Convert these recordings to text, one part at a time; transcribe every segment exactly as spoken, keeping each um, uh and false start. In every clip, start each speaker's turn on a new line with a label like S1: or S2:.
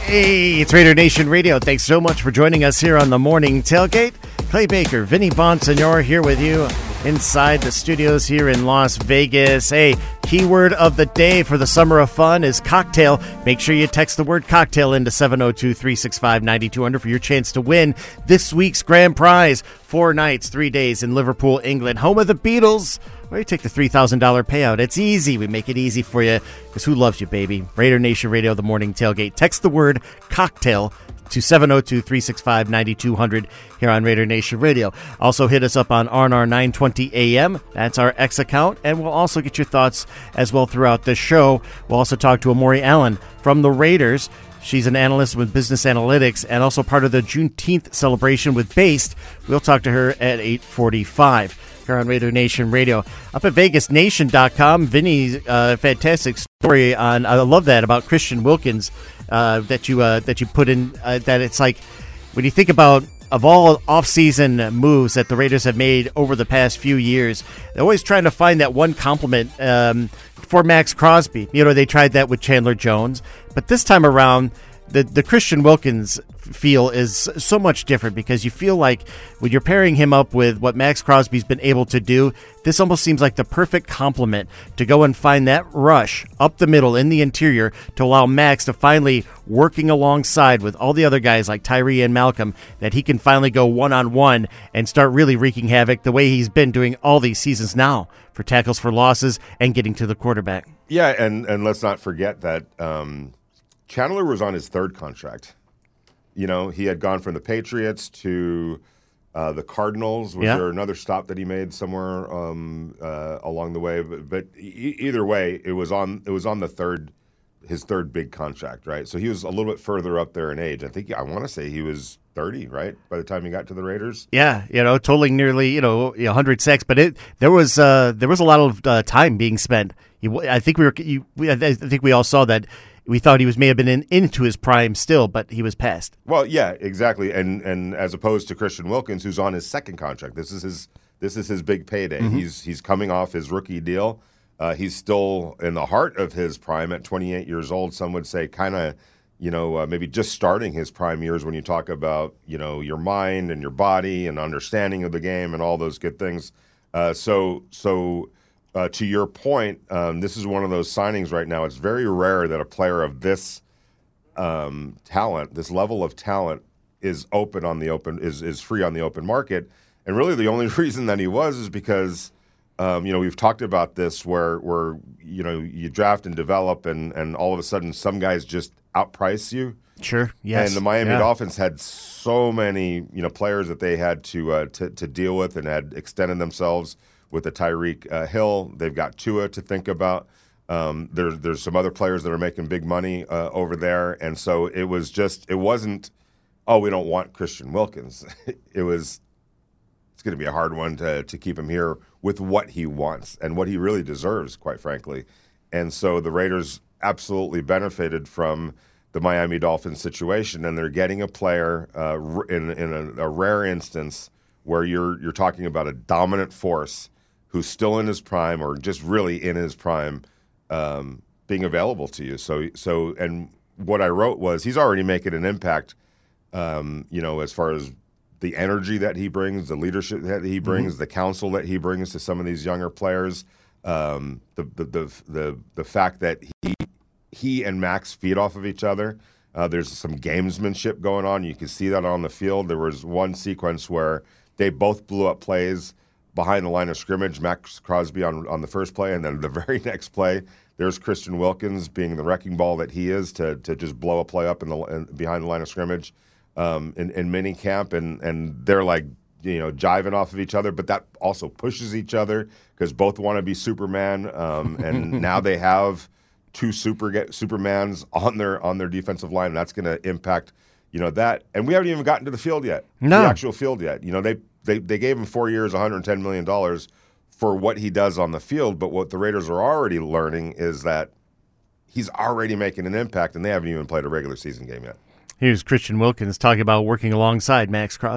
S1: Hey, it's Raider Nation Radio. Thanks so much for joining us here on the Morning Tailgate. Clay Baker, Vinny Bonsignor here with you inside the studios here in Las Vegas. Hey, keyword of the day for the summer of fun is cocktail. Make sure you text the word cocktail into seven oh two, three six five, nine two hundred for your chance to win this week's grand prize. Four nights, three days in Liverpool, England, home of the Beatles. Where you take the three thousand dollars payout. It's easy. We make it easy for you because who loves you, baby? Raider Nation Radio, the Morning Tailgate. Text the word cocktail to seven oh two, three six five, nine two hundred here on Raider Nation Radio. Also hit us up on R N R nine twenty A M. That's our X account, and we'll also get your thoughts as well throughout the show. We'll also talk to Amori Allen from the Raiders. She's an analyst with Business Analytics and also part of the Juneteenth celebration with Based. We'll talk to her at eight forty-five here on Raider Nation Radio. Up at Vegas Nation dot com, Vinny's uh, fantastic story on, I love that, about Christian Wilkins uh, that you uh, that you put in, uh, that it's like, when you think about, of all offseason moves that the Raiders have made over the past few years, they're always trying to find that one compliment um, for Max Crosby. You know, they tried that with Chandler Jones, but this time around, the the Christian Wilkins feel is so much different because you feel like when you're pairing him up with what Max Crosby's been able to do, this almost seems like the perfect complement to go and find that rush up the middle in the interior to allow Max to finally, working alongside with all the other guys like Tyree and Malcolm, that he can finally go one-on-one and start really wreaking havoc the way he's been doing all these seasons now for tackles for losses and getting to the quarterback.
S2: Yeah, and, and let's not forget that um, Chandler was on his third contract. You know, he had gone from the Patriots to uh, the Cardinals. Was
S1: yeah.
S2: there another stop that he made somewhere um, uh, along the way? But, but e- either way, it was on. It was on the third, his third big contract, right? So he was a little bit further up there in age. I think I want to say he was thirty, right, by the time he got to the Raiders.
S1: Yeah, you know, totaling nearly you know one hundred sacks, but it there was uh, there was a lot of uh, time being spent. You, I think we were. You, we, I think we all saw that. We thought he was may have been in, into his prime still, but he was past.
S2: Well, yeah, exactly, and and as opposed to Christian Wilkins, who's on his second contract. This is his this is his big payday. Mm-hmm. He's he's coming off his rookie deal. Uh, he's still in the heart of his prime at twenty-eight years old. Some would say kind of, you know, uh, maybe just starting his prime years when you talk about, you know, your mind and your body and understanding of the game and all those good things. Uh, so so. Uh, to your point, um, this is one of those signings right now. It's very rare that a player of this um, talent, this level of talent, is open on the open is is free on the open market. And really, the only reason that he was is because um, you know we've talked about this, where where you know you draft and develop, and and all of a sudden some guys just outprice you.
S1: Sure. Yes.
S2: And the Miami
S1: yeah.
S2: Dolphins had so many you know players that they had to uh, to to deal with and had extended themselves. With the Tyreek uh, Hill, they've got Tua to think about. Um, there's there's some other players that are making big money uh, over there, and so it was just it wasn't. Oh, we don't want Christian Wilkins. It was. It's going to be a hard one to to keep him here with what he wants and what he really deserves, quite frankly. And so the Raiders absolutely benefited from the Miami Dolphins situation, and they're getting a player uh, in in a, a rare instance where you're you're talking about a dominant force who's still in his prime or just really in his prime, um, being available to you. So, so, and what I wrote was he's already making an impact, um, you know, as far as the energy that he brings, the leadership that he brings, mm-hmm. the counsel that he brings to some of these younger players, um, the, the the the the fact that he he and Max feed off of each other. Uh, there's some gamesmanship going on. You can see that on the field. There was one sequence where they both blew up plays behind the line of scrimmage, Max Crosby on, on the first play, and then the very next play, there's Christian Wilkins being the wrecking ball that he is to to just blow a play up in the in, behind the line of scrimmage um, in, in mini camp, and and they're like you know jiving off of each other, but that also pushes each other because both want to be Superman, um, and now they have two super Supermans on their on their defensive line, and that's going to impact you know that. And we haven't even gotten to the field yet,
S1: no.
S2: the actual field yet. You know they. They they gave him four years, one hundred ten million dollars for what he does on the field, but what the Raiders are already learning is that he's already making an impact, and they haven't even played a regular season game yet.
S1: Here's Christian Wilkins talking about working alongside Max Crosby.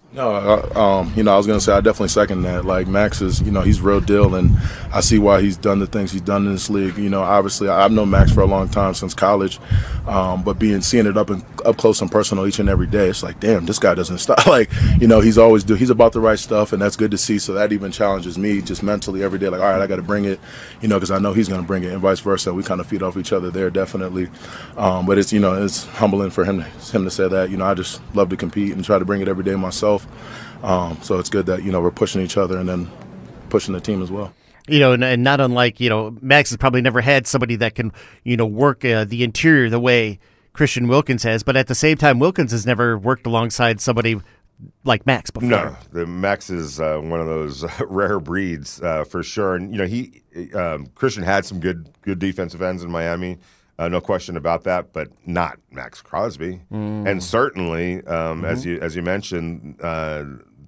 S3: No, uh, um, you know, I was gonna say I definitely second that. Like Max is, you know, he's real deal, and I see why he's done the things he's done in this league. You know, obviously I've known Max for a long time since college, um, but being seeing it up and up close and personal each and every day, it's like, damn, this guy doesn't stop. Like, you know, he's always do he's about the right stuff, and that's good to see. So that even challenges me just mentally every day. Like, all right, I got to bring it, you know, because I know he's gonna bring it, and vice versa. We kind of feed off each other there, definitely. Um, but it's you know, it's humbling for him to, him to say that. You know, I just love to compete and try to bring it every day myself. Um, so it's good that, you know, we're pushing each other and then pushing the team as well.
S1: You know, and, and not unlike, you know, Max has probably never had somebody that can, you know, work uh, the interior the way Christian Wilkins has. But at the same time, Wilkins has never worked alongside somebody like Max before.
S2: No, the Max is uh, one of those uh, rare breeds uh, for sure. And, you know, he um, Christian had some good good defensive ends in Miami. Uh, no question about that, but not Max Crosby, mm. and certainly, um, mm-hmm. as you as you mentioned, uh,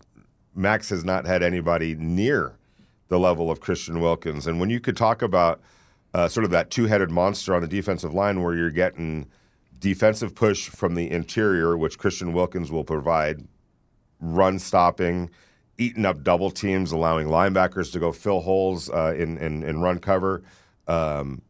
S2: Max has not had anybody near the level of Christian Wilkins. And when you could talk about uh, sort of that two-headed monster on the defensive line, where you're getting defensive push from the interior, which Christian Wilkins will provide, run stopping, eating up double teams, allowing linebackers to go fill holes uh, in, in in run cover. Um,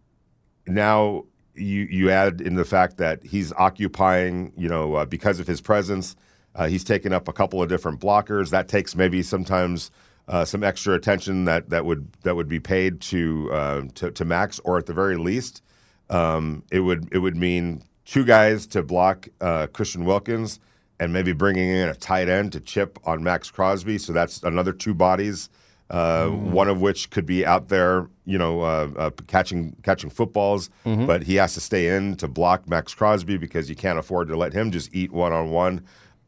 S2: now. You you add in the fact that he's occupying, you know, uh, because of his presence, uh, he's taken up a couple of different blockers. That takes maybe sometimes uh, some extra attention that, that would that would be paid to uh, to, to Max, or at the very least, um, it would it would mean two guys to block uh, Christian Wilkins, and maybe bringing in a tight end to chip on Max Crosby. So that's another two bodies. Uh, mm. One of which could be out there, you know, uh, uh, catching catching footballs, mm-hmm. but he has to stay in to block Max Crosby because you can't afford to let him just eat one on one.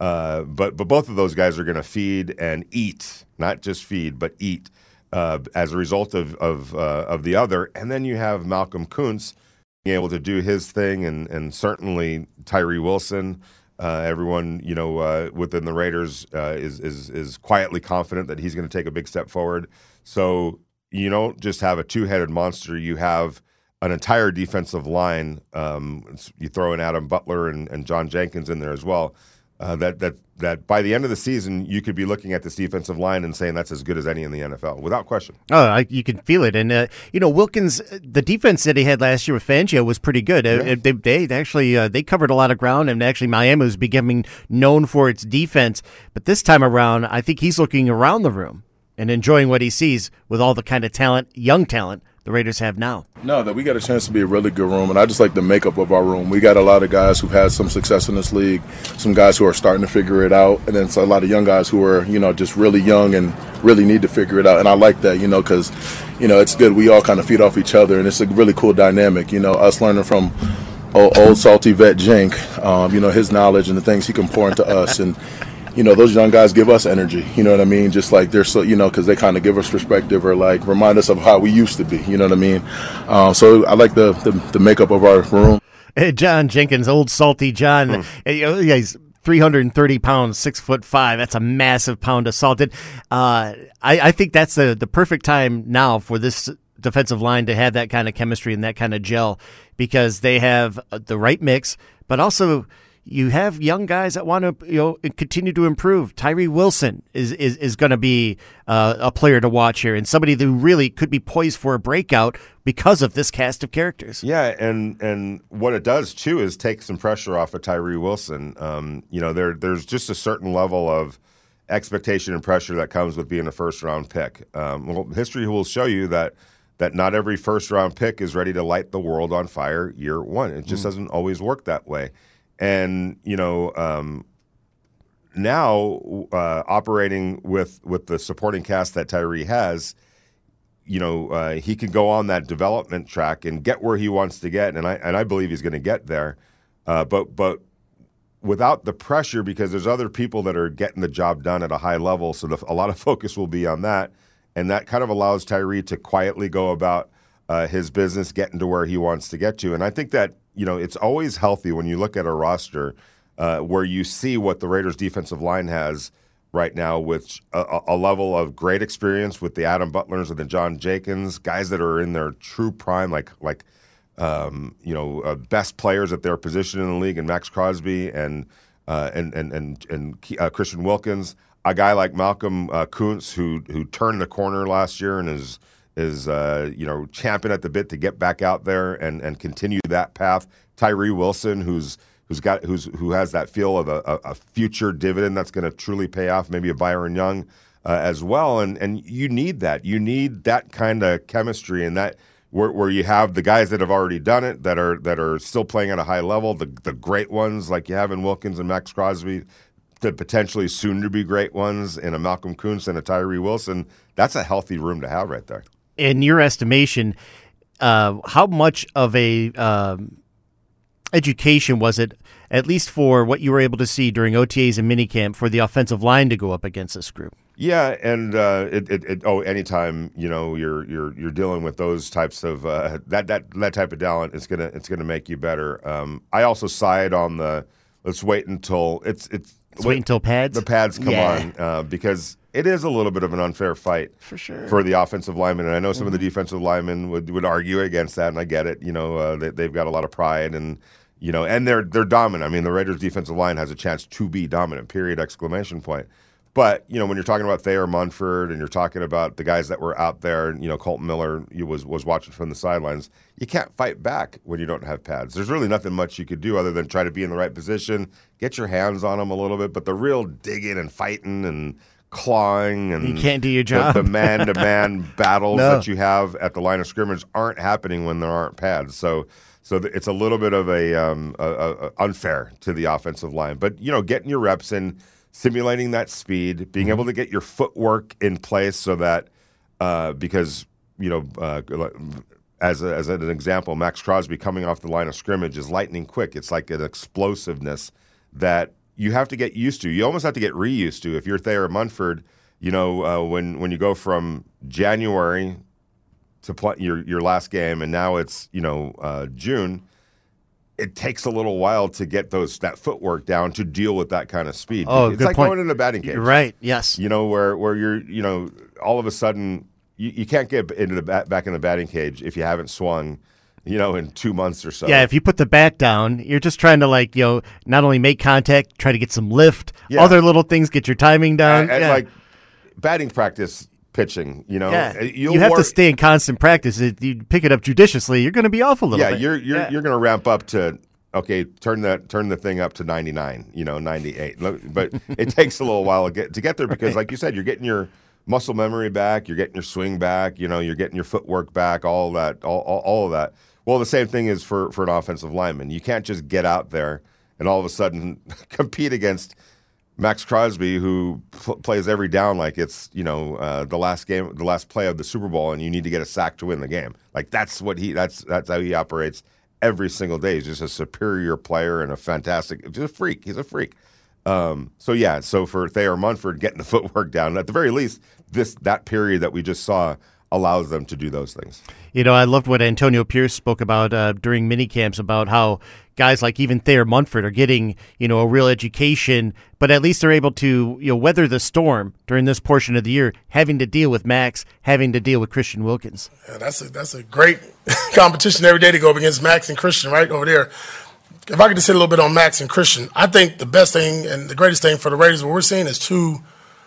S2: But but both of those guys are going to feed and eat, not just feed, but eat uh, as a result of of uh, of the other. And then you have Malcolm Kuntz being able to do his thing, and and certainly Tyree Wilson. Uh, everyone, you know, uh, within the Raiders uh, is is is quietly confident that he's going to take a big step forward. So you don't just have a two-headed monster; you have an entire defensive line. Um, you throw in Adam Butler and, and John Jenkins in there as well. Uh, that that that by the end of the season, you could be looking at this defensive line and saying that's as good as any in the N F L, without question.
S1: Oh, I, you can feel it. And, uh, you know, Wilkins, the defense that he had last year with Fangio was pretty good. Yeah. Uh, they, they actually uh, they covered a lot of ground, and actually Miami was becoming known for its defense. But this time around, I think he's looking around the room and enjoying what he sees with all the kind of talent, young talent, the Raiders have now.
S3: No, that we got a chance to be a really good room, and I just like the makeup of our room. We got a lot of guys who've had some success in this league, some guys who are starting to figure it out, and then a lot of young guys who are, you know, just really young and really need to figure it out. And I like that, you know, because, you know, it's good. We all kind of feed off each other, and it's a really cool dynamic. You know, us learning from old, old salty vet Jink, um, you know, his knowledge and the things he can pour into us, and you know, those young guys give us energy, you know what I mean? Just like they're so, you know, because they kind of give us perspective or like remind us of how we used to be, you know what I mean? Um, so I like the, the the makeup of our room.
S1: Hey, John Jenkins, old salty John, mm. yeah, he's three hundred thirty pounds, six foot five. That's a massive pound of salted. Uh, I, I think that's the, the perfect time now for this defensive line to have that kind of chemistry and that kind of gel, because they have the right mix, but also you have young guys that want to, you know, continue to improve. Tyree Wilson is is, is going to be uh, a player to watch here, and somebody who really could be poised for a breakout because of this cast of characters.
S2: Yeah, and and what it does too is take some pressure off of Tyree Wilson. Um, you know, there there's just a certain level of expectation and pressure that comes with being a first round pick. Um, well, history will show you that that not every first round pick is ready to light the world on fire year one. It just mm. doesn't always work that way. And, you know, um, now uh, operating with, with the supporting cast that Tyree has, you know, uh, he can go on that development track and get where he wants to get, and I and I believe he's going to get there. Uh, but but without the pressure, because there's other people that are getting the job done at a high level, so the, a lot of focus will be on that, and that kind of allows Tyree to quietly go about uh, his business, getting to where he wants to get to. And I think that, you know, it's always healthy when you look at a roster uh, where you see what the Raiders' defensive line has right now, with a, a level of great experience with the Adam Butlers and the John Jenkins, guys that are in their true prime, like like um, you know, uh, best players at their position in the league, and Max Crosby and uh, and and and and uh, Christian Wilkins. a guy like Malcolm uh, Kuntz, who who turned the corner last year and is is uh, you know champing at the bit to get back out there and, and continue that path. Tyree Wilson, who's who's got who's who has that feel of a, a future dividend that's going to truly pay off. Maybe a Byron Young uh, as well, and and you need that. You need that kind of chemistry and that. Where, where you have the guys that have already done it, that are that are still playing at a high level, the the great ones like you have in Wilkins and Max Crosby, the potentially soon to be great ones in a Malcolm Kuntz and a Tyree Wilson. That's a healthy room to have right there.
S1: In your estimation, uh, how much of a um, education was it, at least for what you were able to see during O T As and minicamp, for the offensive line to go up against this group?
S2: Yeah, and uh, it, it, it, oh, anytime you know you're you're you're dealing with those types of uh, that that that type of talent, it's gonna it's gonna make you better. Um, I also side on the let's wait until it's it's
S1: let's wait until pads
S2: the pads come
S1: yeah.
S2: on uh, because it is a little bit of an unfair fight
S1: for sure
S2: for the offensive linemen, and I know some
S1: mm-hmm.
S2: of the defensive linemen would would argue against that, and I get it. You know, uh, they, they've got a lot of pride and. You know, and they're they're dominant. I mean, the Raiders' defensive line has a chance to be dominant. Period! Exclamation point. But you know, when you're talking about Thayer Munford and you're talking about the guys that were out there, you know, Colton Miller, you was was watching from the sidelines. You can't fight back when you don't have pads. There's really nothing much you could do other than try to be in the right position, get your hands on them a little bit. But the real digging and fighting and clawing and
S1: you can't do your job.
S2: The, the man-to-man battles
S1: no.
S2: that you have at the line of scrimmage aren't happening when there aren't pads. So. So it's a little bit of a, um, a, a unfair to the offensive line. But, you know, getting your reps in, simulating that speed, being able to get your footwork in place so that uh, because, you know, uh, as, a, as an example, Max Crosby coming off the line of scrimmage is lightning quick. It's like an explosiveness that you have to get used to. You almost have to get reused to. If you're Thayer Munford, you know, uh, when, when you go from January – to play your your last game, and now it's you know uh, June. It takes a little while to get those that footwork down to deal with that kind of speed.
S1: Oh,
S2: it's
S1: good
S2: like
S1: point.
S2: going in a batting cage,
S1: right? Yes,
S2: you know where where you're you know all of a sudden you, you can't get into the bat, back in the batting cage if you haven't swung, you know, in two months or so.
S1: Yeah, if you put the bat down, you're just trying to like you know not only make contact, try to get some lift, yeah. other little things, get your timing down,
S2: and, and
S1: yeah.
S2: like batting practice. Pitching, you know,
S1: yeah.
S2: You'll
S1: you have
S2: work,
S1: to stay in constant practice. If you pick it up judiciously, you're going to be off a little
S2: yeah,
S1: bit.
S2: You're, you're,
S1: yeah,
S2: you're going to ramp up to okay. Turn that turn the thing up to ninety-nine, you know, ninety-eight. But it takes a little while to get to get there because, right. like you said, you're getting your muscle memory back, you're getting your swing back, you know, you're getting your footwork back, all that, all, all, all of that. Well, the same thing is for for an offensive lineman. You can't just get out there and all of a sudden compete against Max Crosby, who pl- plays every down like it's you know uh, the last game, the last play of the Super Bowl, and you need to get a sack to win the game. Like that's what he that's that's how he operates every single day. He's just a superior player and a fantastic, just a freak. He's a freak. Um, so yeah, so for Thayer Munford getting the footwork down, at the very least, this that period that we just saw allows them to do those things.
S1: You know, I loved what Antonio Pierce spoke about uh, during mini camps about how guys like even Thayer Munford are getting, you know, a real education, but at least they're able to, you know, weather the storm during this portion of the year, having to deal with Max, having to deal with Christian Wilkins.
S4: Yeah, that's a, that's a great competition every day to go up against Max and Christian right over there. If I could just hit a little bit on Max and Christian, I think the best thing and the greatest thing for the Raiders, what we're seeing is two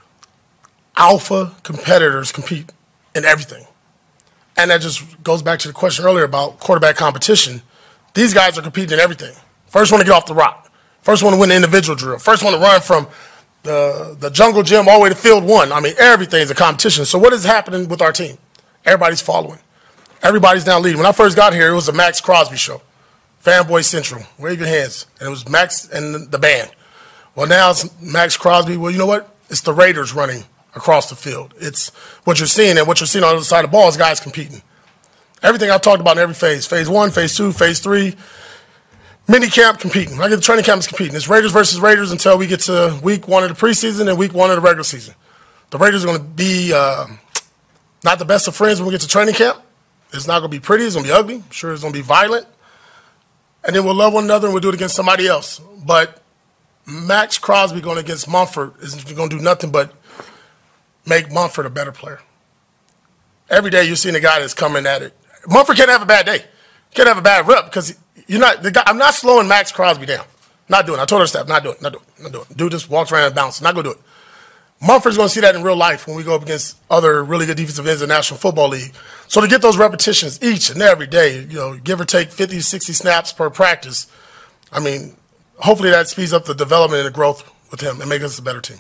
S4: alpha competitors compete in everything. And that just goes back to the question earlier about quarterback competition. These guys are competing in everything. First one to get off the rock. First one to win the individual drill. First one to run from the, the jungle gym all the way to field one. I mean, everything's a competition. So what is happening with our team? Everybody's following. Everybody's now leading. When I first got here, it was a Max Crosby show. Fanboy Central. Wave your hands. And it was Max and the band. Well, now it's Max Crosby. Well, you know what? It's the Raiders running across the field. It's what you're seeing, and what you're seeing on the other side of the ball is guys competing. Everything I've talked about in every phase, phase one, phase two, phase three, mini camp competing. When I get to training camp, it's competing. It's Raiders versus Raiders until we get to week one of the preseason and week one of the regular season. The Raiders are going to be uh, not the best of friends when we get to training camp. It's not going to be pretty. It's going to be ugly. I'm sure it's going to be violent. And then we'll love one another and we'll do it against somebody else. But Max Crosby going against Munford is going to do nothing but make Munford a better player. Every day you're seeing a guy that's coming at it. Munford can't have a bad day. Can't have a bad rep because you're not. The guy, I'm not slowing Max Crosby down. Not doing it. I told her staff, not doing it, not doing it, not doing it. Dude just walks around and bounces. Not going to do it. Mumford's going to see that in real life when we go up against other really good defensive ends in the National Football League. So to get those repetitions each and every day, you know, give or take fifty, sixty snaps per practice, I mean, hopefully that speeds up the development and the growth with him and makes us a better team.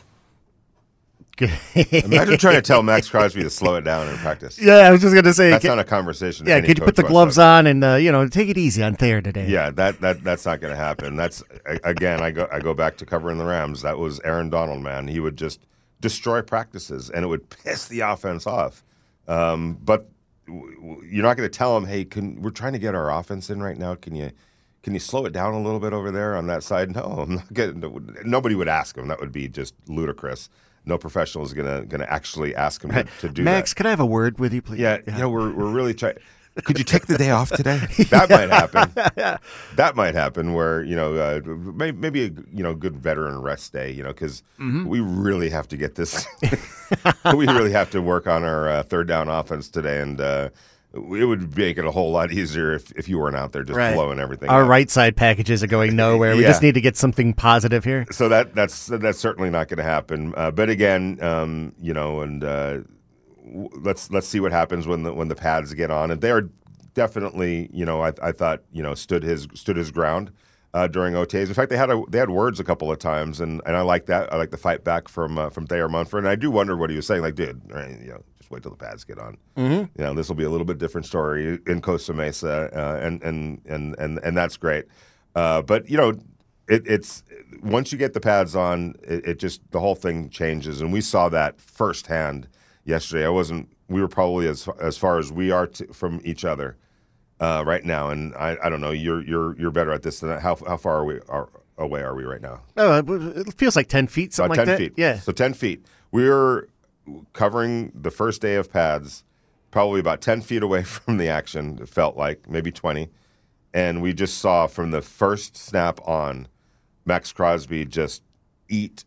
S2: Imagine trying to tell Max Crosby to slow it down in practice.
S1: Yeah, I was just going to say.
S2: That's
S1: can,
S2: not a conversation.
S1: Yeah, could you put the gloves on and, uh, you know, take it easy on Thayer today?
S2: Yeah, that, that that's not going to happen. That's, again, I go I go back to covering the Rams. That was Aaron Donald, man. He would just destroy practices, and it would piss the offense off. Um, but you're not going to tell him, hey, can, we're trying to get our offense in right now. Can you can you slow it down a little bit over there on that side? No, I'm not getting. Nobody would ask him. That would be just ludicrous. No professional is gonna gonna actually ask him
S1: right.
S2: to, to do
S1: Max,
S2: that.
S1: Max, can I have a word with you, please?
S2: Yeah, yeah. You know, we're we're really trying. Could you take the day off today? That might happen. That might happen. Where you know, uh, maybe, maybe a you know good veteran rest day. You know, because mm-hmm. we really have to get this. We really have to work on our uh, third down offense today, and uh, it would make it a whole lot easier if, if you weren't out there just
S1: right.
S2: blowing everything.
S1: Our
S2: out.
S1: right side packages are going nowhere. We
S2: yeah.
S1: just need to get something positive here.
S2: So that that's that's certainly not going to happen. Uh, but again, um, you know, and. Uh, Let's let's see what happens when the when the pads get on, and they are definitely, you know, I, I thought, you know, stood his stood his ground uh, during O T As. In fact, they had a, they had words a couple of times, and, and I like that. I like the fight back from uh, from Thayer Munford, and I do wonder what he was saying. Like, dude, you know, just wait till the pads get on. Mm-hmm. You know, this will be a little bit different story in Costa Mesa, uh, and, and and and and that's great. Uh, but you know, it, it's once you get the pads on, it, it just the whole thing changes, and we saw that firsthand. Yesterday, I wasn't. We were probably as as far as we are to, from each other uh, right now, and I, I don't know. You're you're you're better at this than that. How how far are we are, away are we right now?
S1: Oh, it feels like ten feet, something
S2: About
S1: like
S2: ten
S1: that.
S2: feet.
S1: Yeah.
S2: So ten feet. We were covering the first day of pads, probably about ten feet away from the action. It felt like maybe twenty, and we just saw from the first snap on, Max Crosby just eat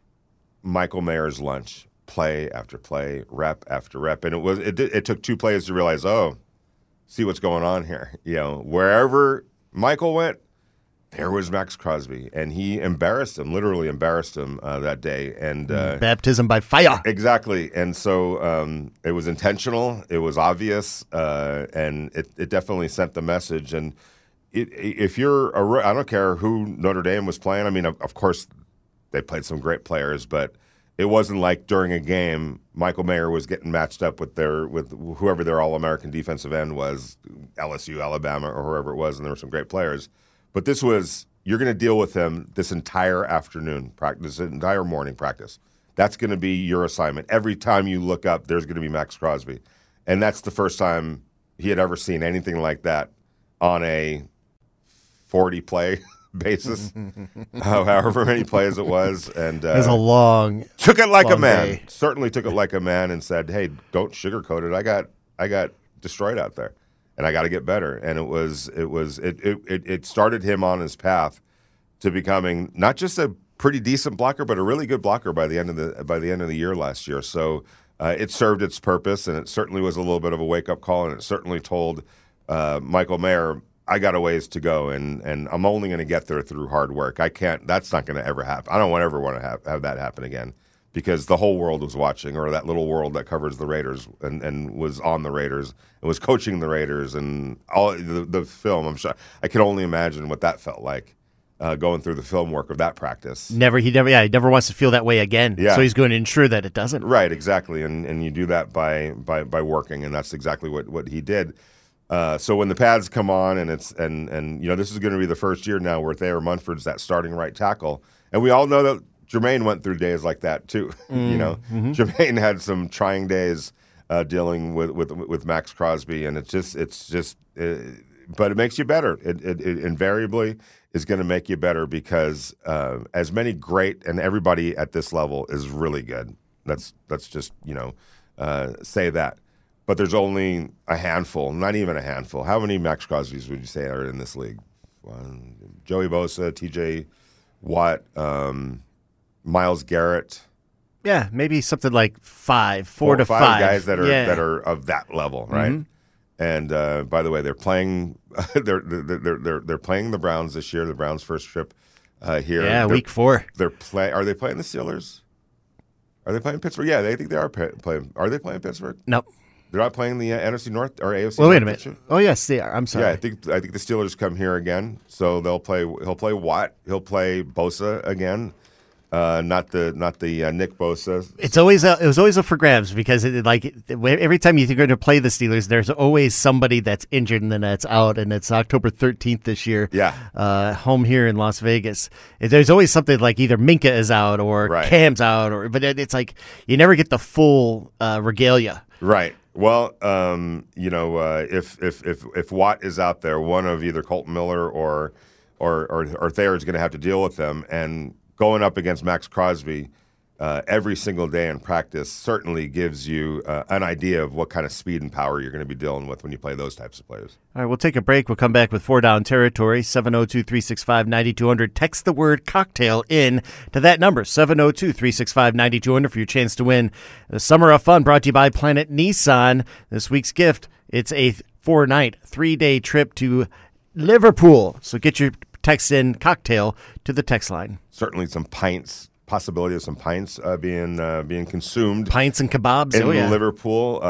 S2: Michael Mayer's lunch. Play after play, rep after rep, and it was it. Did, it took two plays to realize, oh, see what's going on here. You know, wherever Michael went, there was Max Crosby, and he embarrassed him, literally embarrassed him uh, that day. And uh,
S1: baptism by fire,
S2: exactly. And so um, it was intentional, it was obvious, uh, and it, it definitely sent the message. And it, if you're, a, I don't care who Notre Dame was playing. I mean, of, of course, they played some great players, but. It wasn't like during a game Michael Mayer was getting matched up with their with whoever their All-American defensive end was, L S U, Alabama, or whoever it was, and there were some great players. But this was you're going to deal with him this entire afternoon practice, this entire morning practice. That's going to be your assignment. Every time you look up, there's going to be Max Crosby, and that's the first time he had ever seen anything like that on a forty play. Basis, however many plays it was, and uh,
S1: it was a long
S2: took it like
S1: long
S2: a man.
S1: Day.
S2: Certainly took it like a man, and said, "Hey, don't sugarcoat it. I got, I got destroyed out there, and I got to get better." And it was, it was, it, it, it started him on his path to becoming not just a pretty decent blocker, but a really good blocker by the end of the by the end of the year last year. So uh, it served its purpose, and it certainly was a little bit of a wake up call, and it certainly told uh, Michael Mayer. I got a ways to go, and, and I'm only going to get there through hard work. I can't. That's not going to ever happen. I don't want ever want to have, have that happen again, because the whole world was watching, or that little world that covers the Raiders and, and was on the Raiders and was coaching the Raiders and all the, the film. I'm sure I can only imagine what that felt like uh, going through the film work of that practice.
S1: Never, he never, yeah, he never wants to feel that way again.
S2: Yeah.
S1: So he's going to ensure that it doesn't.
S2: Right, exactly, and and you do that by by by working, and that's exactly what what he did. Uh, so when the pads come on, and it's and and you know this is going to be the first year now where Thayer Munford's that starting right tackle, and we all know that Jermaine went through days like that too. Mm, you know, mm-hmm. Jermaine had some trying days uh, dealing with, with with Max Crosby, and it's just it's just, uh, but it makes you better. It, it, it invariably is going to make you better because uh, as many great and everybody at this level is really good. Let's let's just you know uh, say that. But there's only a handful, not even a handful. How many Max Crosbys would you say are in this league? One, Joey Bosa, T J Watt, um, Myles Garrett.
S1: Yeah, maybe something like five, four, four to
S2: five,
S1: five
S2: guys that are
S1: yeah.
S2: that are of that level, right? Mm-hmm. And uh, by the way, they're playing. they're, they're they're they're playing the Browns this year. The Browns' first trip uh, here.
S1: Yeah,
S2: they're,
S1: week four.
S2: They're play. Are they playing the Steelers? Are they playing Pittsburgh? Yeah, they think they are pay- playing. Are they playing Pittsburgh?
S1: Nope.
S2: They're not playing the uh, N F C North or A F C.
S1: Well,
S2: North
S1: wait a minute.
S2: Pitcher?
S1: Oh, yes, they are. I'm sorry.
S2: Yeah, I think I think the Steelers come here again, so they'll play. He'll play Watt. He'll play Bosa again. Uh, not the not the uh, Nick Bosa.
S1: It's always a, it was always up for grabs because it, like every time you're going to play the Steelers, there's always somebody that's injured and then that's out, and it's October thirteenth this year.
S2: Yeah,
S1: uh, home here in Las Vegas. There's always something like either Minka is out or
S2: right.
S1: Cam's out, or but it's like you never get the full uh, regalia.
S2: Right. Well, um, you know, uh, if if if if Watt is out there, one of either Colton Miller or or or, or Thayer is going to have to deal with them, and going up against Max Crosby uh, every single day in practice certainly gives you uh, an idea of what kind of speed and power you're going to be dealing with when you play those types of players.
S1: All right, we'll take a break. We'll come back with Four Down Territory, seven oh two, three six five, nine two hundred. Text the word cocktail in to that number, seven oh two, three six five, nine two hundred, for your chance to win the Summer of Fun brought to you by Planet Nissan. This week's gift, it's a four-night, three-day trip to Liverpool. So get your text in cocktail to the text line.
S2: Certainly some pints, possibility of some pints uh, being uh, being consumed.
S1: Pints and kebabs.
S2: In
S1: oh, yeah.
S2: Liverpool, uh,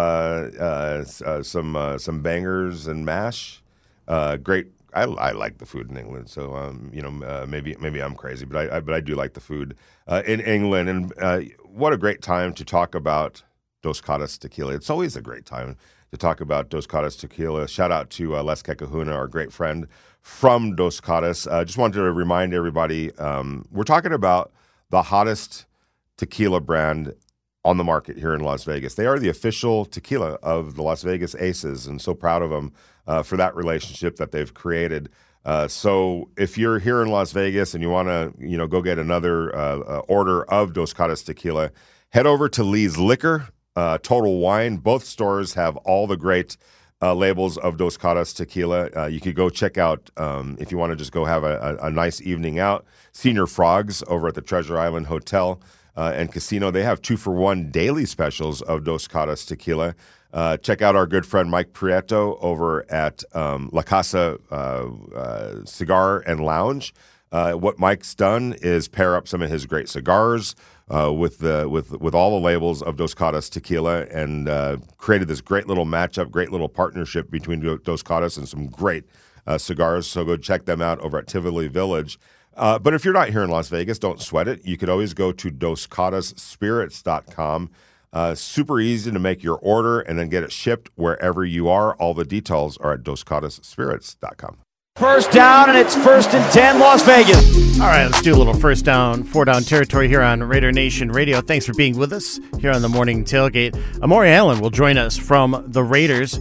S2: uh, uh, some uh, some bangers and mash. Uh, great. I, I like the food in England, so um, you know uh, maybe maybe I'm crazy, but I, I but I do like the food uh, in England. And uh, what a great time to talk about Dos Catas Tequila. It's always a great time to talk about Dos Catas Tequila. Shout out to uh, Les Kekahuna, our great friend from Dos Catas. I uh, just wanted to remind everybody, um, we're talking about the hottest tequila brand on the market here in Las Vegas. They are the official tequila of the Las Vegas Aces, and so proud of them uh, for that relationship that they've created. Uh, so if you're here in Las Vegas and you want to, you know, go get another uh, uh, order of Dos Catas Tequila, head over to Lee's Liquor, uh, Total Wine. Both stores have all the great Uh, labels of Dos Catas Tequila. Uh, you could go check out, um, if you want to just go have a, a, a nice evening out, Senior Frogs over at the Treasure Island Hotel uh, and Casino. They have two-for-one daily specials of Dos Catas Tequila. Uh, check out our good friend Mike Prieto over at um, La Casa uh, uh, Cigar and Lounge. Uh, what Mike's done is pair up some of his great cigars uh, with the with with all the labels of Dos Catas Tequila, and uh, created this great little matchup, great little partnership between Dos Catas and some great uh, cigars. So go check them out over at Tivoli Village. Uh, but if you're not here in Las Vegas, don't sweat it. You could always go to dos catas spirits dot com. Uh, super easy to make your order and then get it shipped wherever you are. All the details are at dos catas spirits dot com.
S5: First down, and it's first and ten, Las Vegas.
S1: All right, let's do a little first down, four down territory here on Raider Nation Radio. Thanks for being with us here on the Morning Tailgate. Amori Allen will join us from the Raiders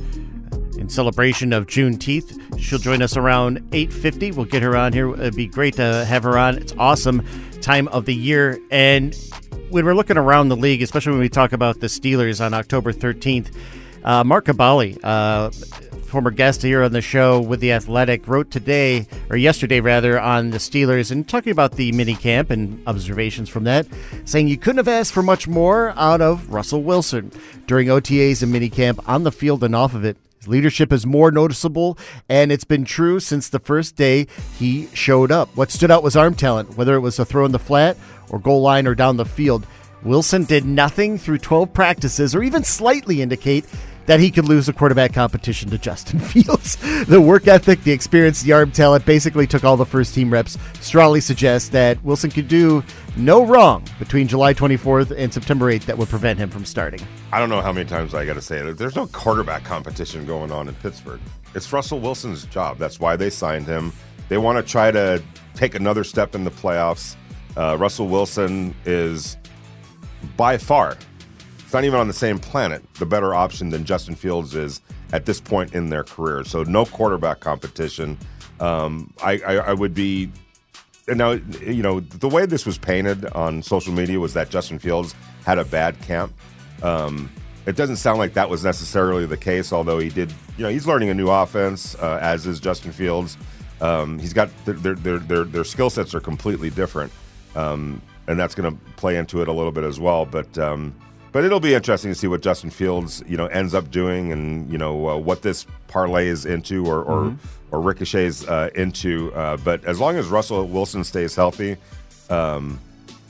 S1: in celebration of Juneteenth. She'll join us around eight fifty. We'll get her on here. It'd be great to have her on. It's awesome time of the year. And when we're looking around the league, especially when we talk about the Steelers on October thirteenth, uh, Mark Cabali, uh, former guest here on the show with The Athletic, wrote today, or yesterday rather, on the Steelers and talking about the mini camp and observations from that, saying you couldn't have asked for much more out of Russell Wilson during O T As and mini camp, on the field and off of it. His leadership is more noticeable, and it's been true since the first day he showed up. What stood out was arm talent, whether it was a throw in the flat or goal line or down the field. Wilson did nothing through twelve practices or even slightly indicate that he could lose a quarterback competition to Justin Fields. The work ethic, the experience, the arm talent basically took all the first-team reps. Strongly suggests that Wilson could do no wrong between July twenty-fourth and September eighth that would prevent him from starting.
S2: I don't know how many times I got to say it. There's no quarterback competition going on in Pittsburgh. It's Russell Wilson's job. That's why they signed him. They want to try to take another step in the playoffs. Uh, Russell Wilson is by far, it's not even on the same planet, the better option than Justin Fields is at this point in their career. So no quarterback competition. Um, I, I, I would be – now, you know, the way this was painted on social media was that Justin Fields had a bad camp. Um, it doesn't sound like that was necessarily the case, although he did – you know, he's learning a new offense, uh, as is Justin Fields. Um, he's got – their their their their skill sets are completely different, um, and that's going to play into it a little bit as well. But um, – But it'll be interesting to see what Justin Fields, you know, ends up doing, and you know uh, what this parlays into or or, mm-hmm. or ricochets uh, into. Uh, but as long as Russell Wilson stays healthy, um,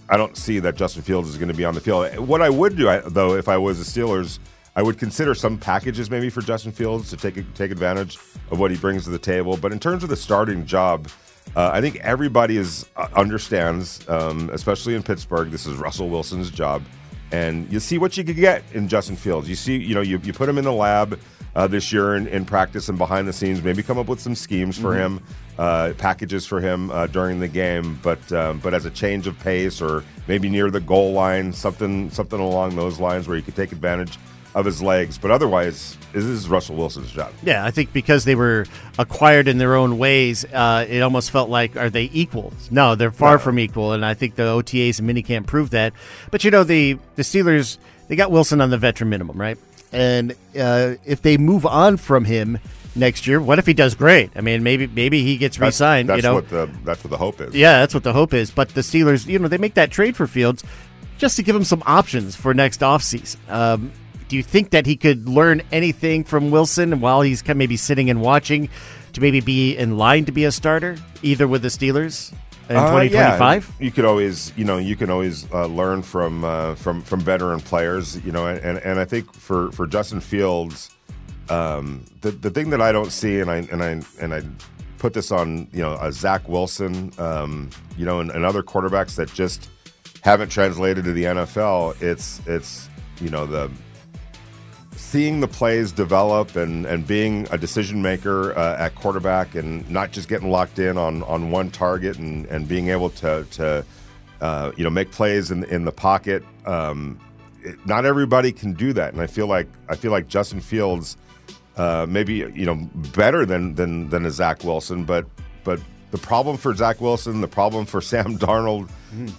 S2: I don't see that Justin Fields is going to be on the field. What I would do, I, though, if I was the Steelers, I would consider some packages maybe for Justin Fields to take take advantage of what he brings to the table. But in terms of the starting job, uh, I think everybody is uh, understands, um, especially in Pittsburgh, this is Russell Wilson's job. And you see what you could get in Justin Fields. You see, you know, you, you put him in the lab uh, this year in, in practice and behind the scenes, maybe come up with some schemes for mm-hmm. him, uh, packages for him uh, during the game. But um, but as a change of pace or maybe near the goal line, something something along those lines where you could take advantage of his legs. But otherwise, this is Russell Wilson's job.
S1: Yeah, I think because they were acquired in their own ways, uh, it almost felt like, are they equals? No, they're far no. from equal, and I think the O T As and minicamp proved that. But, you know, the, the Steelers, they got Wilson on the veteran minimum, right? And uh, if they move on from him next year, what if he does great? I mean, maybe maybe he gets
S2: that's,
S1: re-signed.
S2: That's,
S1: you know?
S2: what the, that's what the hope is.
S1: Yeah, that's what the hope is. But the Steelers, you know, they make that trade for Fields just to give him some options for next offseason. Um Do you think that he could learn anything from Wilson while he's kind of maybe sitting and watching to maybe be in line to be a starter, either with the Steelers in
S2: uh,
S1: twenty twenty-five?
S2: Yeah. You could always, you know, you can always uh, learn from uh, from from veteran players, you know, and, and I think for, for Justin Fields, um, the the thing that I don't see, and I and I and I put this on, you know, a Zach Wilson, um, you know, and, and other quarterbacks that just haven't translated to the N F L. It's it's you know the seeing the plays develop and, and being a decision maker uh, at quarterback and not just getting locked in on, on one target and, and being able to to uh, you know make plays in in the pocket. Um, it, not everybody can do that, and I feel like I feel like Justin Fields uh, maybe you know better than than than a Zach Wilson, but but. The problem for Zach Wilson, the problem for Sam Darnold,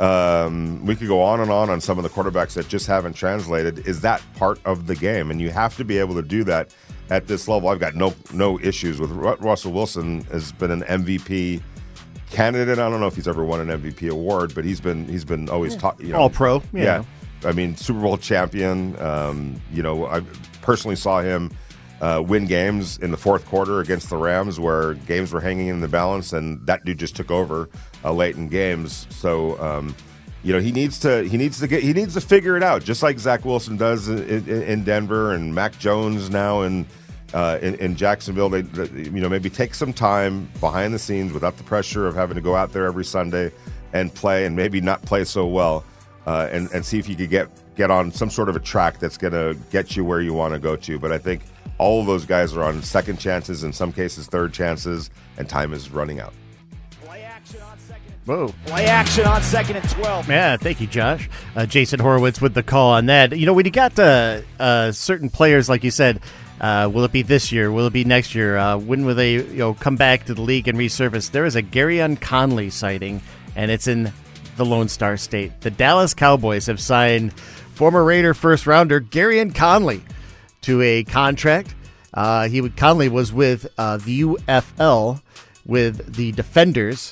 S2: um, we could go on and on on some of the quarterbacks that just haven't translated, is that part of the game. And you have to be able to do that at this level. I've got no no issues with Russell Wilson. Has been an M V P candidate. I don't know if he's ever won an M V P award, but he's been he's been always
S1: yeah.
S2: taught. You know,
S1: All pro.
S2: Yeah.
S1: yeah.
S2: I mean, Super Bowl champion. Um, you know, I personally saw him Uh, win games in the fourth quarter against the Rams where games were hanging in the balance, and that dude just took over uh, late in games. So, um, you know, he needs to he needs to get he needs to figure it out, just like Zach Wilson does in, in, in Denver and Mac Jones now in uh, in, in Jacksonville. They, they, you know, maybe take some time behind the scenes without the pressure of having to go out there every Sunday and play, and maybe not play so well, uh, and and see if you could get get on some sort of a track that's going to get you where you want to go to. But I think all of those guys are on second chances, in some cases third chances, and time is running out.
S5: Play action on second.
S1: Whoa.
S5: Play action on second and twelve.
S1: Yeah, thank you, Josh. Uh, Jason Horowitz with the call on that. You know, when you got uh, uh, certain players, like you said, uh, will it be this year? Will it be next year? Uh, when will they you know, come back to the league and resurface? There is a Garyon Conley sighting, and it's in the Lone Star State. The Dallas Cowboys have signed former Raider first-rounder Garyon Conley to a contract. Uh, he would, Conley was with uh, the U F L with the Defenders.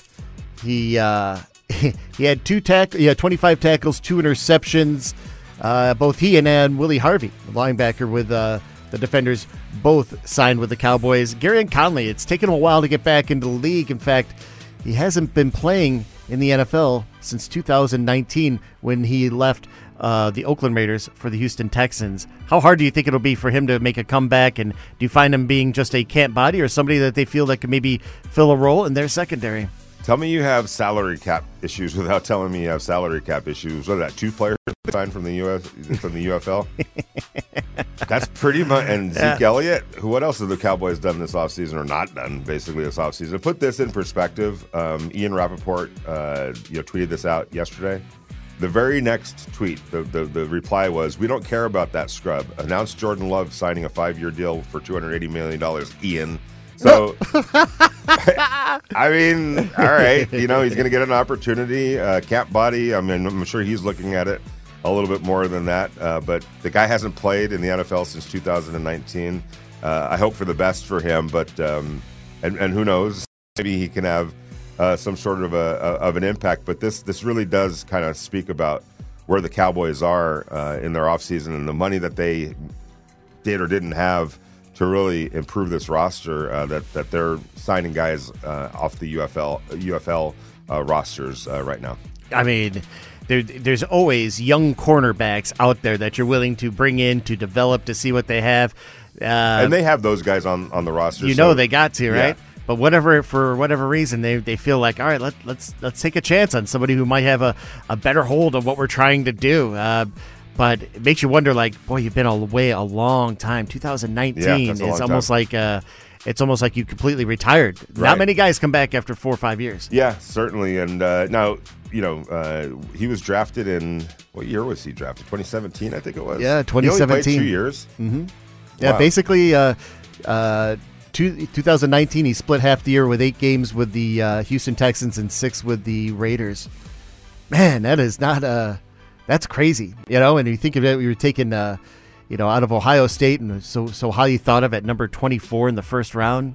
S1: He uh, he had two tack, he had twenty-five tackles, two interceptions. Uh, both he and, and Willie Harvey, the linebacker with uh, the Defenders, both signed with the Cowboys. Garyon Conley, it's taken him a while to get back into the league. In fact, he hasn't been playing in the N F L since two thousand nineteen when he left uh, the Oakland Raiders for the Houston Texans. How hard do you think it'll be for him to make a comeback? And do you find him being just a camp body or somebody that they feel that could maybe fill a role in their secondary?
S2: Tell me you have salary cap issues without telling me you have salary cap issues. What is that, two players signed from the U S from the U F L? That's pretty much. And Zeke yeah. Elliott. Who? What else have the Cowboys done this offseason or not done, basically, this offseason? Put this in perspective. Um, Ian Rappaport uh, you know, tweeted this out yesterday. The very next tweet, the, the, the reply was, "We don't care about that scrub. Announced Jordan Love signing a five-year deal for two hundred eighty million dollars, Ian." So, I mean, all right. You know, he's going to get an opportunity. Uh, cap body, I mean, I'm sure he's looking at it a little bit more than that. Uh, but the guy hasn't played in the N F L since two thousand nineteen. Uh, I hope for the best for him, but um, and, and who knows? Maybe he can have uh, some sort of a, a of an impact. But this this really does kind of speak about where the Cowboys are uh, in their offseason and the money that they did or didn't have to really improve this roster, uh, that that they're signing guys uh, off the U F L U F L uh, rosters uh, right now.
S1: I mean, there, there's always young cornerbacks out there that you're willing to bring in to develop to see what they have. Uh,
S2: and they have those guys on, on the roster.
S1: You
S2: so,
S1: know they got to, right?
S2: Yeah.
S1: But whatever, for whatever reason, they they feel like, all right, let, let's let's take a chance on somebody who might have a, a better hold of what we're trying to do. Uh, but it makes you wonder, like, boy, you've been away a long time. twenty nineteen
S2: Yeah, that's a
S1: is
S2: long
S1: almost
S2: time.
S1: like uh, it's almost like you completely retired. Not
S2: Right.
S1: many guys come back after four or five years.
S2: Yeah, certainly. And uh, now, you know, uh, he was drafted in, what year was he drafted? twenty seventeen, I think it was.
S1: Yeah,
S2: He only played
S1: twenty seventeen.
S2: two years.
S1: Mm-hmm. Yeah,
S2: Wow.
S1: basically, uh, uh, two, twenty nineteen, he split half the year with eight games with the uh, Houston Texans and six with the Raiders. Man, that is not uh that's crazy, you know. And you think of it, we were taken, uh, you know, out of Ohio State, and so so highly thought of at number twenty-four in the first round.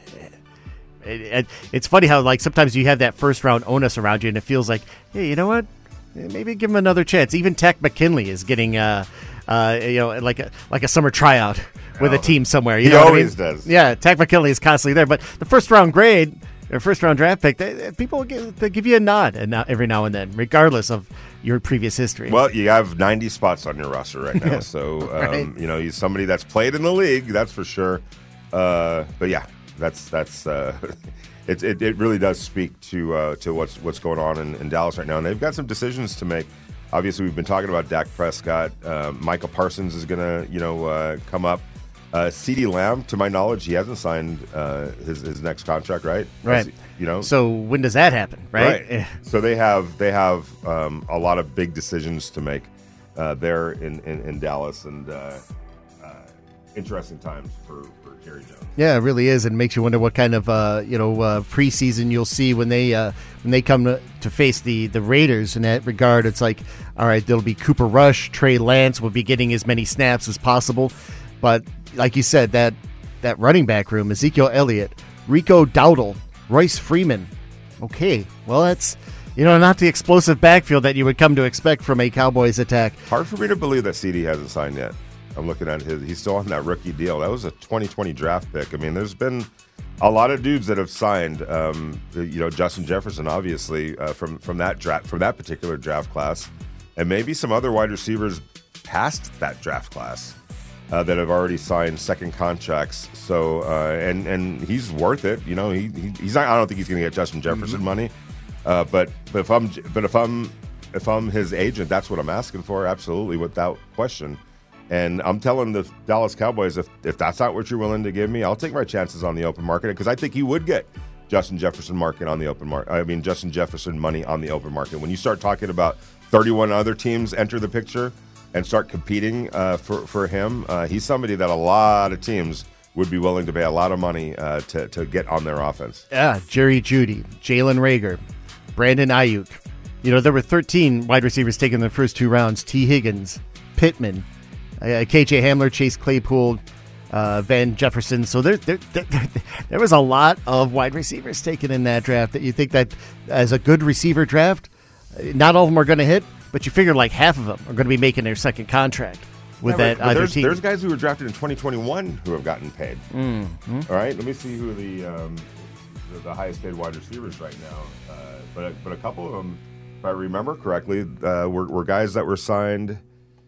S1: It, it, it's funny how, like, sometimes you have that first round onus around you, and it feels like, hey, you know what? Maybe give him another chance. Even Tech McKinley is getting, uh, uh, you know, like a like a summer tryout with a
S2: Oh.
S1: team somewhere. You
S2: He
S1: know what I
S2: always
S1: mean?
S2: does.
S1: Yeah, Tech McKinley is constantly there, but the first round grade or first round draft pick, they, they- people give, they give you a nod, and now, every now and then, regardless of your previous history.
S2: Well, you have ninety spots on your roster right now. So, um,
S1: Right.
S2: you know, he's somebody that's played in the league, that's for sure. Uh, but, yeah, that's that's uh, it, it, it really does speak to uh, to what's what's going on in, in Dallas right now. And they've got some decisions to make. Obviously, we've been talking about Dak Prescott. Uh, Michael Parsons is going to, you know, uh, come up. Uh, CeeDee Lamb, to my knowledge, he hasn't signed uh, his his next contract, right?
S1: Right.
S2: Has he- you know,
S1: so when does that happen, right? Eh,
S2: So they have they have um, a lot of big decisions to make uh, there in, in, in Dallas, and uh, uh, interesting times for, for Jerry Jones.
S1: Yeah, it really is, and makes you wonder what kind of uh, you know uh, preseason you'll see when they uh, when they come to, to face the, the Raiders. In that regard, it's like, all right, there'll be Cooper Rush, Trey Lance will be getting as many snaps as possible, but like you said, that that running back room: Ezekiel Elliott, Rico Dowdle, Royce Freeman. Okay, well, that's, you know, not the explosive backfield that you would come to expect from a Cowboys attack.
S2: Hard for me to believe that CeeDee hasn't signed yet. I'm looking at his; he's still on that rookie deal. That was a twenty twenty draft pick. I mean, there's been a lot of dudes that have signed. Um, you know, Justin Jefferson, obviously, uh, from from that draft from that particular draft class, and maybe some other wide receivers past that draft class. Uh, that have already signed second contracts, so uh, and and he's worth it. You know, he, he he's not. I don't think he's going to get Justin Jefferson
S1: Mm-hmm.
S2: money, uh, but but if I'm but if I'm if I'm his agent, that's what I'm asking for, absolutely, without question. And I'm telling the Dallas Cowboys, if if that's not what you're willing to give me, I'll take my chances on the open market, because I think he would get Justin Jefferson market on the open market. I mean, Justin Jefferson money on the open market. When you start talking about thirty-one other teams enter the picture and start competing uh, for, for him, uh, he's somebody that a lot of teams would be willing to pay a lot of money uh, to, to get on their offense.
S1: Yeah, Jerry Jeudy, Jalen Reagor, Brandon Ayuk. You know, there were thirteen wide receivers taken in the first two rounds. T. Higgins, Pittman, uh, K J Hamler, Chase Claypool, uh, Van Jefferson. So there, there, there, there was a lot of wide receivers taken in that draft that you think that as a good receiver draft, not all of them are going to hit, but you figure like half of them are going to be making their second contract with
S2: Yeah,
S1: that
S2: but- but
S1: either
S2: there's,
S1: team.
S2: There's guys who were drafted in twenty twenty-one who have gotten paid.
S1: Mm-hmm.
S2: All right, let me see who the um, the, the highest paid wide receivers right now. Uh, but but a couple of them, if I remember correctly, uh, were, were guys that were signed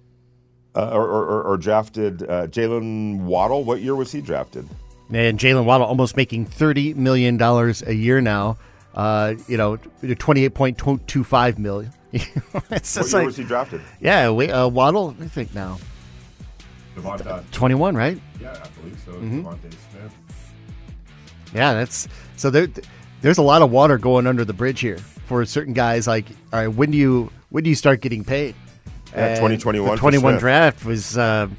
S2: uh, or, or, or drafted. Uh, Jalen Waddle, what year was he drafted?
S1: And Jalen Waddle almost making thirty million dollars a year now. Uh, you know, twenty-eight point two five million dollars. It's
S2: What
S1: just
S2: year
S1: like,
S2: was he drafted?
S1: yeah, wait, uh, Waddle, I think now.
S2: Devonta.
S1: twenty-one, right?
S2: Yeah, I believe so.
S1: Mhm.
S2: Devontae Smith.
S1: Yeah, that's so there. There's a lot of water going under the bridge here for certain guys. Like, all right, when do you when do you start getting paid?
S2: Yeah,
S1: And
S2: twenty twenty-one
S1: the
S2: for
S1: twenty-one
S2: Smith.
S1: draft was. Uh,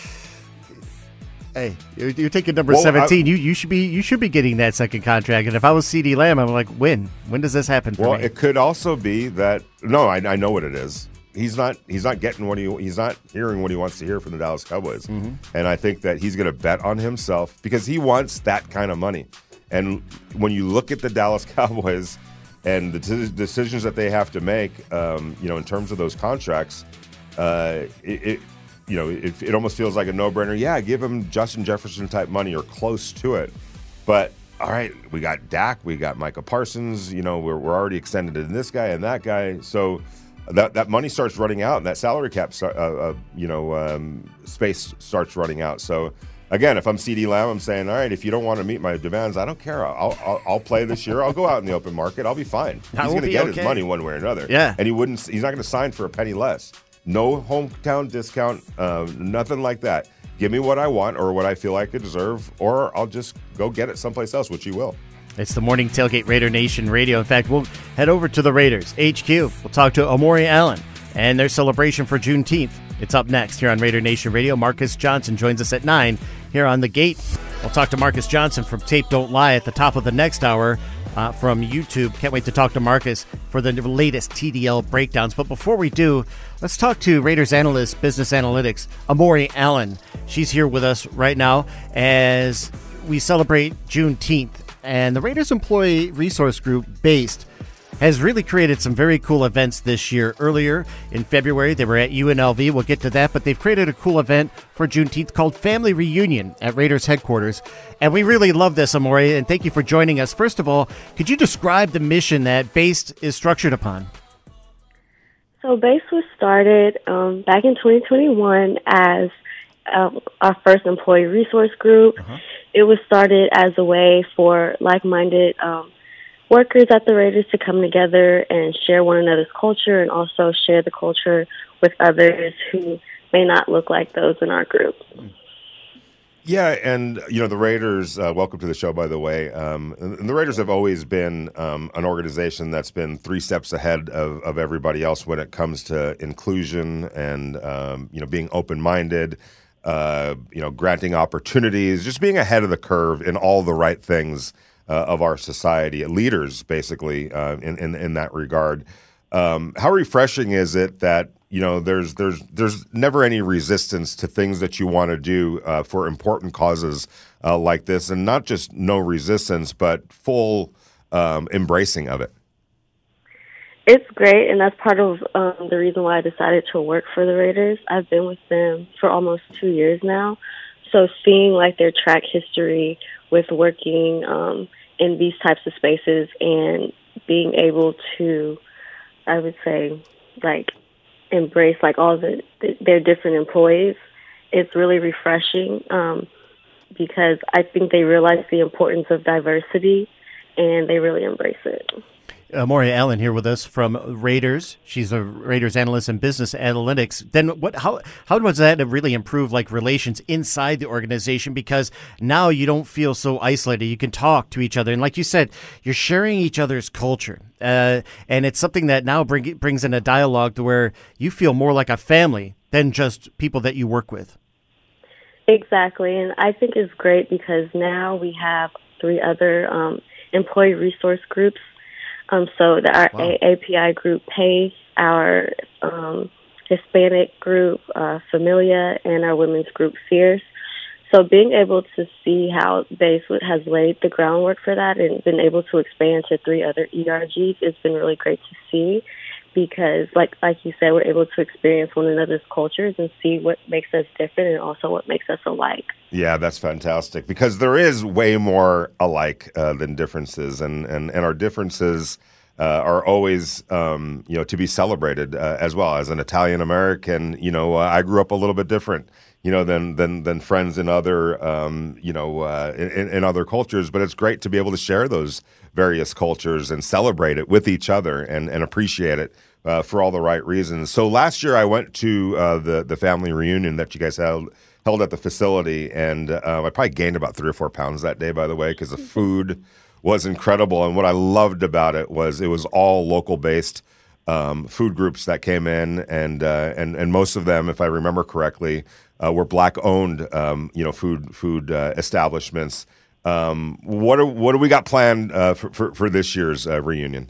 S1: hey, you're, you're taking number
S2: Well,
S1: seventeen. you you should be you should be getting that second contract. And if I was CeeDee Lamb, I'm like, when when does this happen for
S2: Well,
S1: me?
S2: it could also be that no, I, I know what it is. He's not he's not getting what he he's not hearing what he wants to hear from the Dallas Cowboys,
S1: Mm-hmm.
S2: and I think that he's going to bet on himself because he wants that kind of money. And when you look at the Dallas Cowboys and the t- decisions that they have to make, um, you know, in terms of those contracts, uh, it, it you know it, it almost feels like a no-brainer. Yeah, give him Justin Jefferson type money or close to it, but all right, we got Dak, we got Micah Parsons. You know, we're we're already extended in this guy and that guy. So that that money starts running out, and that salary cap, uh, uh, you know, um, space starts running out. So again, if I'm CeeDee Lamb, I'm saying, all right, if you don't want to meet my demands, I don't care. I'll I'll, I'll play this year. I'll go out in the open market. I'll be fine. He's going to get
S1: okay.
S2: his money one way or another.
S1: Yeah,
S2: and he wouldn't. He's not going to sign for a penny less. No hometown discount, uh, nothing like that. Give me what I want or what I feel like I deserve, or I'll just go get it someplace else, which you will.
S1: It's the Morning Tailgate Raider Nation Radio. In fact, we'll head over to the Raiders H Q. We'll talk to Amori Allen and their celebration for Juneteenth. It's up next here on Raider Nation Radio. Marcus Johnson joins us at nine here on The Gate. We'll talk to Marcus Johnson from Tape Don't Lie at the top of the next hour uh, from YouTube. Can't wait to talk to Marcus for the latest T D L breakdowns. But before we do, let's talk to Raiders analyst, business analytics, Amori Allen. She's here with us right now as we celebrate Juneteenth. And the Raiders Employee Resource Group, based, has really created some very cool events this year. Earlier in February, they were at U N L V. We'll get to that, but they've created a cool event for Juneteenth called Family Reunion at Raiders headquarters. And we really love this, Amori, and thank you for joining us. First of all, could you describe the mission that Based is structured upon?
S6: So Based was started um, back in twenty twenty-one as uh, our first employee resource group. Uh-huh. It was started as a way for like-minded um, workers at the Raiders to come together and share one another's culture and also share the culture with others who may not look like those in our group.
S2: Yeah, and, you know, the Raiders, uh, welcome to the show, by the way. Um, and the Raiders have always been um, an organization that's been three steps ahead of, of everybody else when it comes to inclusion and, um, you know, being open-minded, uh, you know, granting opportunities, just being ahead of the curve in all the right things uh, of our society, leaders, basically, uh, in, in, in that regard. Um, how refreshing is it that, you know, there's there's there's never any resistance to things that you want to do uh, for important causes uh, like this, and not just no resistance, but full um, embracing of it.
S6: It's great, and that's part of um, the reason why I decided to work for the Raiders. I've been with them for almost two years now, so seeing like their track history with working um, in these types of spaces and being able to, I would say, like, embrace like all the, the their different employees. It's really refreshing um, because I think they realize the importance of diversity and they really embrace it.
S1: Uh, Moria Allen here with us from Raiders. She's a Raiders analyst in business analytics. Then what? How how does that really improve like relations inside the organization? Because now you don't feel so isolated. You can talk to each other, and like you said, you're sharing each other's culture, uh, and it's something that now bring, brings in a dialogue to where you feel more like a family than just people that you work with.
S6: Exactly, and I think it's great because now we have three other um, employee resource groups. Um, so the, our wow. A P I group, PACE, our um, Hispanic group, uh, Familia, and our women's group, Fierce. So being able to see how BASE has laid the groundwork for that and been able to expand to three other E R Gs, it's been really great to see because, like like you said, we're able to experience one another's cultures and see what makes us different and also what makes us alike.
S2: Yeah, that's fantastic because there is way more alike uh, than differences, and, and, and our differences uh, are always, um, you know, to be celebrated uh, as well. As an Italian American, you know, uh, I grew up a little bit different, you know, than than than friends in other, um, you know, uh, in, in other cultures. But it's great to be able to share those various cultures and celebrate it with each other and, and appreciate it uh, for all the right reasons. So last year I went to uh, the the family reunion that you guys held. held at the facility, and uh, I probably gained about three or four pounds that day, by the way, because the food was incredible. And what I loved about it was it was all local-based um, food groups that came in, and uh, and and most of them, if I remember correctly, uh, were black-owned, um, you know, food food uh, establishments. Um, what do, what do we got planned uh, for, for for this year's uh, reunion?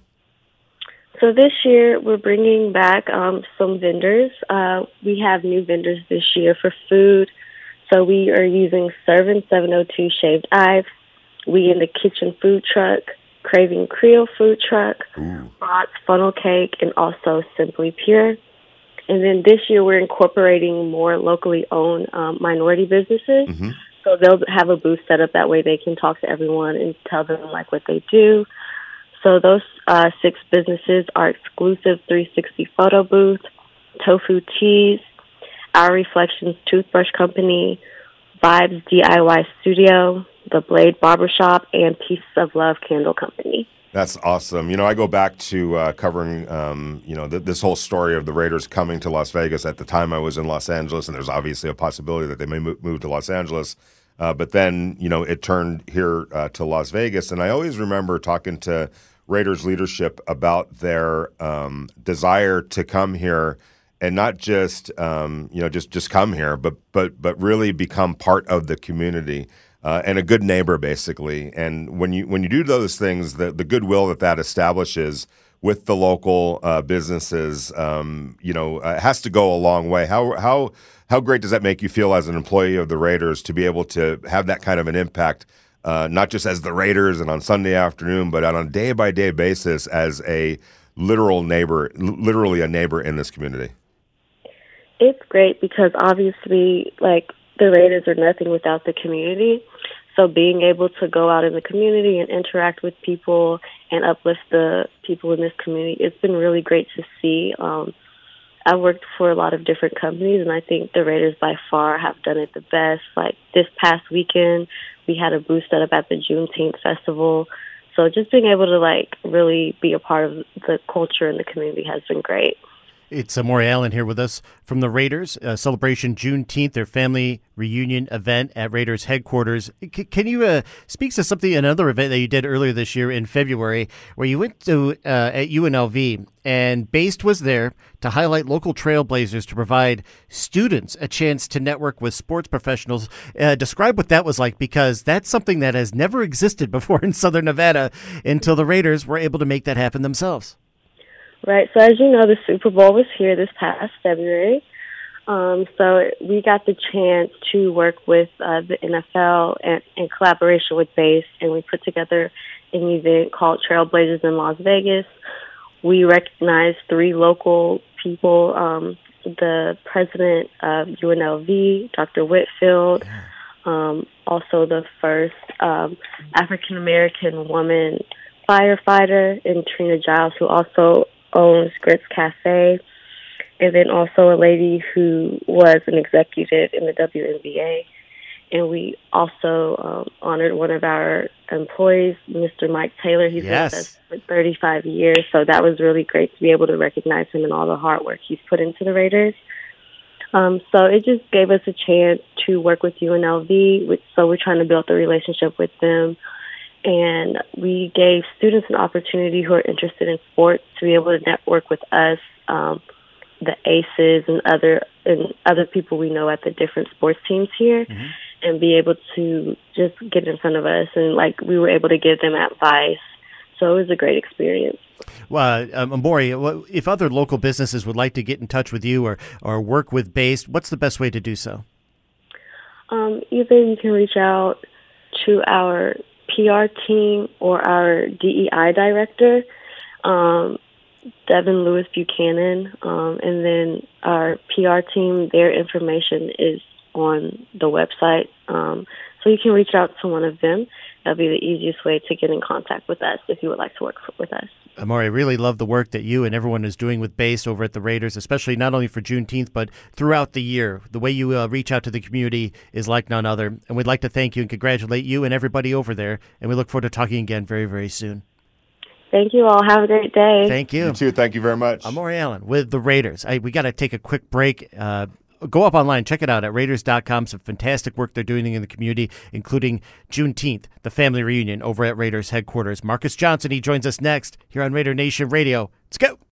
S6: So this year, we're bringing back um, some vendors. Uh, we have new vendors this year for food. So we are using Servant seven oh two Shaved Ice, We in the Kitchen food truck, Craving Creole food truck, Rod's Funnel Cake, and also Simply Pure. And then this year, we're incorporating more locally owned um, minority businesses. Mm-hmm. So they'll have a booth set up that way they can talk to everyone and tell them like what they do. So those uh, six businesses are Exclusive three sixty Photo Booth, Tofu Teas, Our Reflections Toothbrush Company, Vibes D I Y Studio, The Blade Barbershop, and Pieces of Love Candle Company.
S2: That's awesome. You know, I go back to uh, covering, um, you know, th- this whole story of the Raiders coming to Las Vegas. At the time I was in Los Angeles, and there's obviously a possibility that they may mo- move to Los Angeles. Uh, but then, you know, it turned here uh, to Las Vegas. And I always remember talking to Raiders leadership about their um, desire to come here and not just, um, you know, just, just come here, but, but, but really become part of the community. Uh, and a good neighbor, basically. And when you when you do those things, the, the goodwill that that establishes with the local uh, businesses, um, you know, uh, has to go a long way. How how how great does that make you feel as an employee of the Raiders to be able to have that kind of an impact, uh, not just as the Raiders and on Sunday afternoon, but on a day by day basis as a literal neighbor, literally a neighbor in this community?
S6: It's great because obviously, like, the Raiders are nothing without the community. So being able to go out in the community and interact with people and uplift the people in this community, it's been really great to see. Um, I've worked for a lot of different companies, and I think the Raiders by far have done it the best. Like this past weekend, we had a booth set up at the Juneteenth Festival. So just being able to like really be a part of the culture in the community has been great.
S1: It's uh, Maury Allen here with us from the Raiders uh, Celebration Juneteenth, their family reunion event at Raiders headquarters. C- can you uh, speak to something, another event that you did earlier this year in February, where you went to uh, at U N L V and BASED was there to highlight local trailblazers to provide students a chance to network with sports professionals. Uh, describe what that was like, because that's something that has never existed before in Southern Nevada until the Raiders were able to make that happen themselves.
S6: Right. So as you know, the Super Bowl was here this past February. Um, so we got the chance to work with uh, the N F L and in collaboration with BASE, and we put together an event called Trailblazers in Las Vegas. We recognized three local people, um, the president of U N L V, Doctor Whitfield, um, also the first um, African-American woman firefighter, and Trina Giles, who also owns Grits Cafe, and then also a lady who was an executive in the W N B A. And we also um, honored one of our employees, Mister Mike Taylor. He's
S1: yes.
S6: been with us for thirty-five years, so that was really great to be able to recognize him and all the hard work he's put into the Raiders. Um, so it just gave us a chance to work with U N L V, which, so we're trying to build the relationship with them. And we gave students an opportunity who are interested in sports to be able to network with us, um, the Aces and other and other people we know at the different sports teams here, mm-hmm. and be able to just get in front of us. And, like, we were able to give them advice. So it was a great experience.
S1: Well, um, Maury, if other local businesses would like to get in touch with you or, or work with BASE, what's the best way to do so?
S6: Um, either you can reach out to our P R team or our D E I director, um, Devin Lewis Buchanan, um, and then our P R team, their information is on the website. Um, so you can reach out to one of them. That'll be the easiest way to get in contact with us if you would like to work for, with us.
S1: Maury, I really love the work that you and everyone is doing with BASE over at the Raiders, especially not only for Juneteenth, but throughout the year. The way you uh, reach out to the community is like none other. And we'd like to thank you and congratulate you and everybody over there. And we look forward to talking again very, very soon.
S6: Thank you all. Have a great day.
S1: Thank you.
S2: You too. Thank you very much.
S1: I'm Maury Allen with the Raiders. I, we got to take a quick break. Uh, Go up online, check it out at Raiders dot com. Some fantastic work they're doing in the community, including Juneteenth, the family reunion over at Raiders headquarters. Marcus Johnson, he joins us next here on Raider Nation Radio. Let's go.